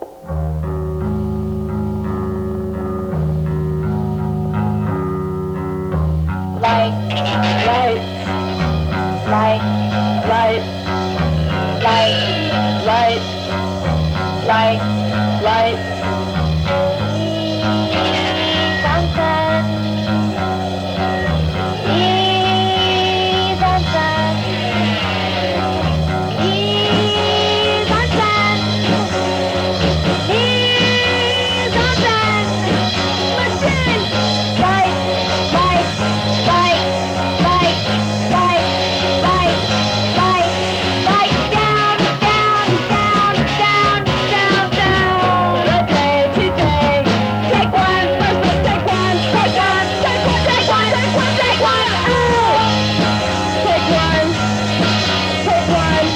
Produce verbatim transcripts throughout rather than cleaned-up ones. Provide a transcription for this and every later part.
Light, light, light, light, light, light, light, light. Sunset, ee, sunset, ee, sunset, ee, sunset. Listen, light, light, light, light, light, light, light, light, down, down, down, down, down, down. Okay, today, take one, first one, take one, take one, take one, take one, take one, take one. Oh, take one, take one.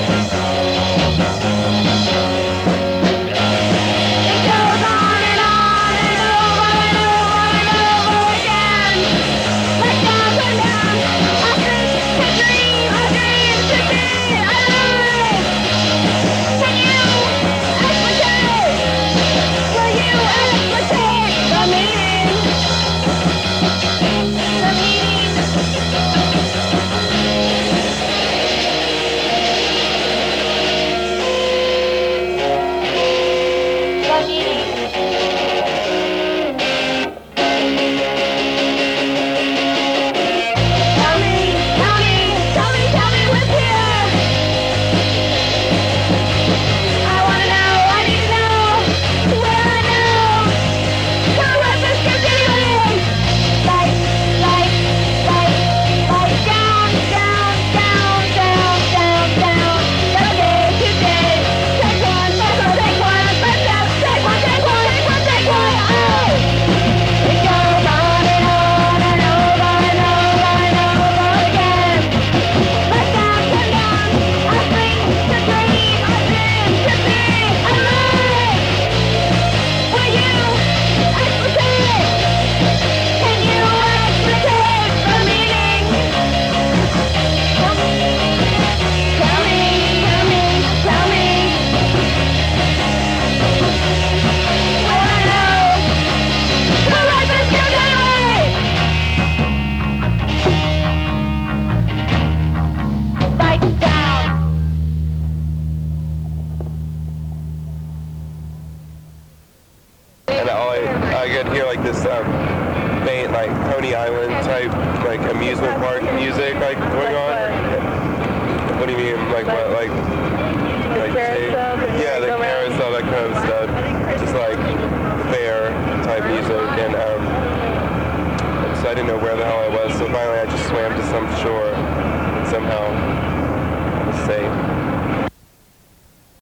It goes on and on and over and over and over again. Let down, turn down. I think to dream, I dream to be alive. Can you explicate? Will you explicate the meaning? The meaning. The meaning. Tell me, tell me, tell me, tell me what's here. I wanna know, I need to know. Will I know? Tell what this continuing. Light, light, light, light, down, down, down, down, down, down. Okay, today, take one, first one, take one, first step, take one, take one, take one, take one. Oh, it goes on and on and over and over and over again. Let down, turn down. I think to dream, I dream to be alive. Will you explicate? Can you explicate the meaning? Tell me, tell me, tell me, tell me. I wanna know. The life is continuing. Light down. And all I, I could hear like this um, faint like Coney Island type like amusement park music like going on. What do you mean? Like what? Like like carousel, the yeah, the merry-go-round. carousel, that kind of stuff. Just like fair type music, and um, so I didn't know where the hell I was. So finally, I just swam to some shore and somehow I was safe.